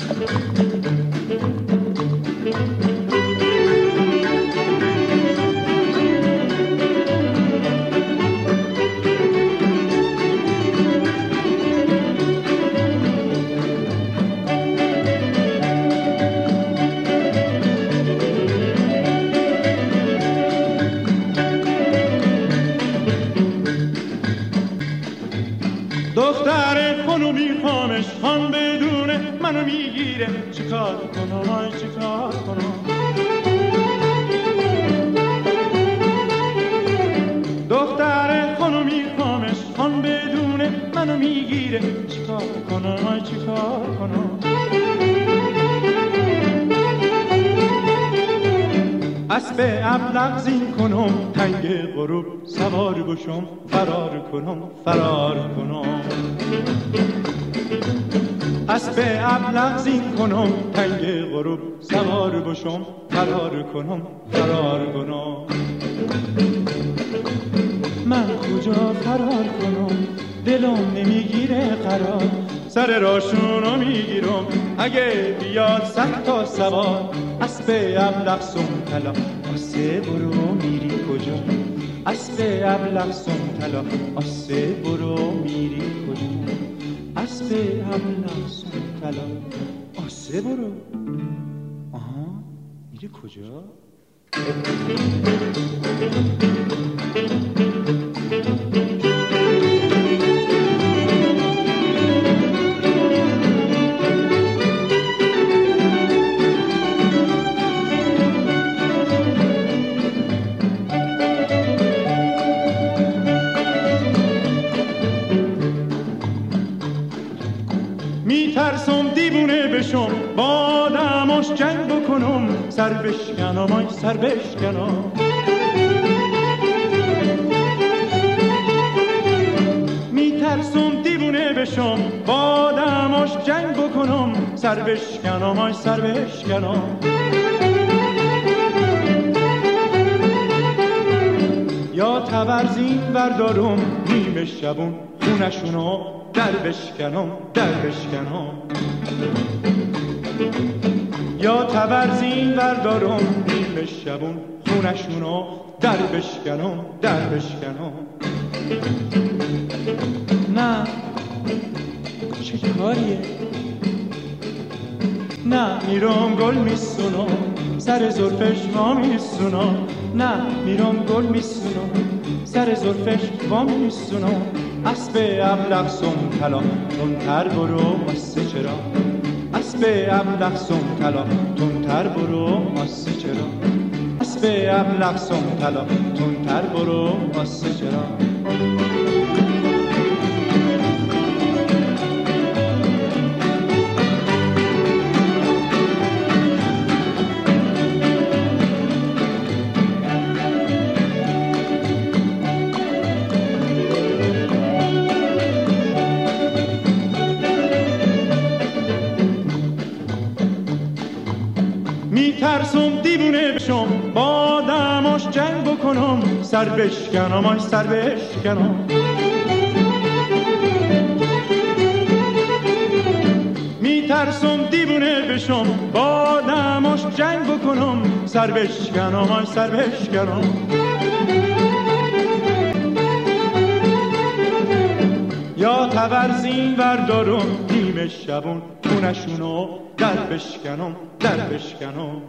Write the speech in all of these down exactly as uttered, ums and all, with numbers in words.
دختر خونو میخوامش خان بدونه منو میگیره چیکار کنم آی چیکار کنم دختر خونو میخوامش خان بدونه منو میگیره چیکار کنم آی چیکار کنم اسب ابلق زین کنم تنگ غروب سوار بشم فرار کنم فرار کنم اسب ابلق زین کنم تنگ غروب سوار بشم فرار کنم فرار کنم من کجا فرار کنم دلم نمیگیره قرار سر راشونو میگیرم اگه بیاد صد تا سوار اسب ابلق سم طلا آسه برو میری کجا اسب ابلق سم طلا آسه برو میری کجا اسب ابلق سم طلا آسه برو آها میری کجا میترسم دیوونه بشم با آدماش جنگ بکنم سر بشکنم آی سر بشکنم میترسم دیوونه بشم با آدماش جنگ بکنم سر بشکنم آی سر بشکنم یا تبرزین بردارم نیمه شبون خونشونو در بشکنم در بشکنم یا تبرزین بردارم نیمه شبون خونشونو در بشکنم در بشکنم نه چه کاریه نه میرم گل میسونم سر زلفش وا میسونم نه میرم گل میسونم سر زلفش وا میسونم اسب ابلق سم طلا تندتر برو واسه چرا اسب ابلق سم طلا تندتر برو واسه چرا اسب ابلق سم طلا تندتر برو واسه چرا میترسم دیوونه بشم با آدماش جنگ بکنم سر بشکنم آی سر بشکنم میترسم دیوونه بشم با آدماش جنگ بکنم سر بشکنم آی سر بشکنم یا تبرزین بردارم نیمه شبون خونشونو در بشکنم در بشکنم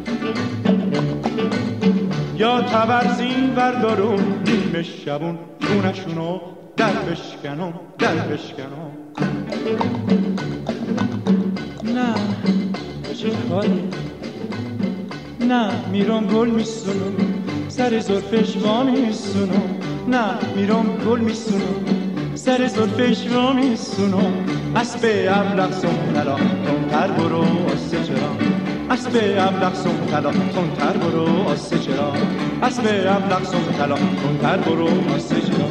یا تبرزین بردارم نیمه شبون خونشونو در بشکنم در بشکنم نه چه کاری نه میرم گل میسونم سر زلفش وا میسونم نه میرم گل میسونم سر زلفش وا میسونم اسب ابلق سم طلا تندتر برو آسه چرا اسب ابلق سم طلا تندتر برو آسه چرا اسب ابلق سم طلا تندتر برو آسه چرا